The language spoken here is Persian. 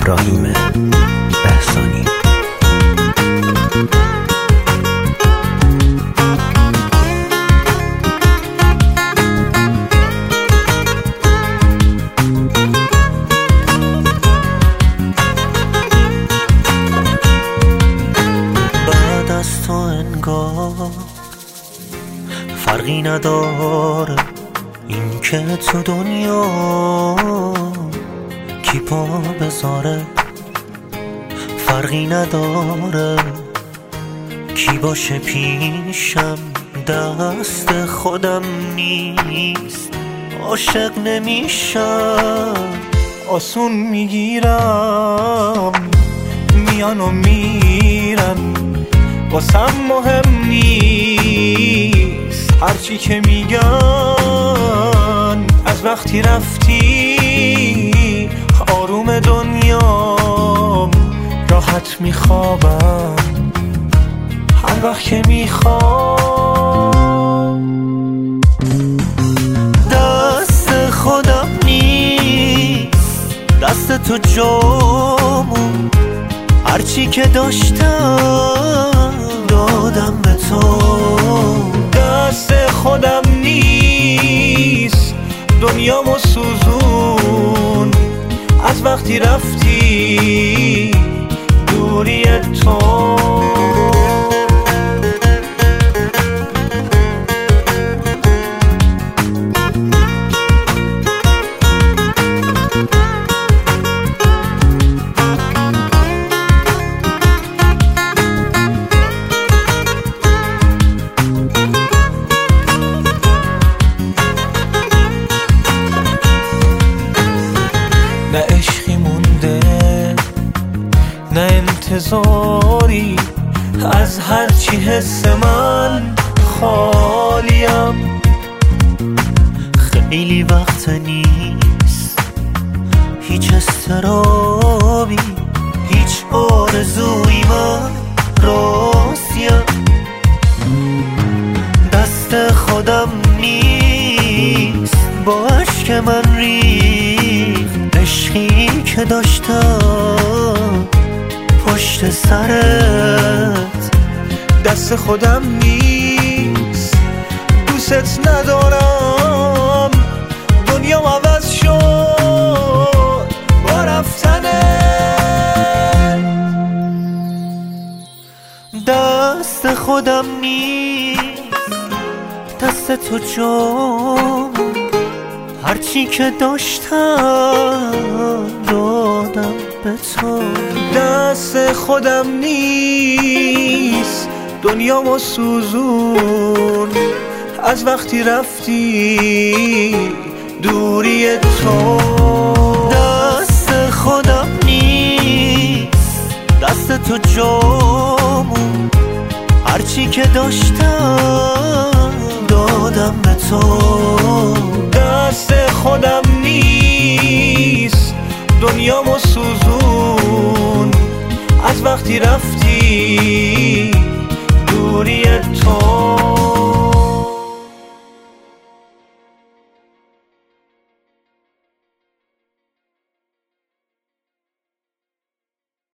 ابراهیم احسانی. بعد از تو انگار فرقی نداره این که تو دنیا کی پا بذاره، فرقی نداره کی باشه پیشم، دست خودم نیست عاشق نمیشم. آسون میگیرم میان و میرن، واسم مهم نیست هرچی که میگن. از وقتی رفتی آروم دنیام، راحت میخوابم هر وقت که میخوام. دست خودم نیست دست تو جامون، هرچی که داشتم دادم به تو. دست خودم نیست دنیامو سوزون، از وقتی رفتی دوری تو. نه عشقی مونده نه انتظاری، از هرچی حس من خالیم. خیلی وقت نیست هیچ اضطرابی، هیچ آرزویی من راستیم. دست خودم نیست با اشک من ریخت، عشقی که داشتم پشت سرت. دست خودم نیست دوست ندارم، دنیام عوض شد با رفتنت. دست خودم نیست دست تو جام، هرچی که داشتم دادم به تو. دست خودم نیست دنیامو سوزون، از وقتی رفتی دوری تو. دست خودم نیست دست تو جامون، هرچی که داشتم دادم به تو. دست خودم نیست دنیامو سوزون، از وقتی رفتی دوری تو.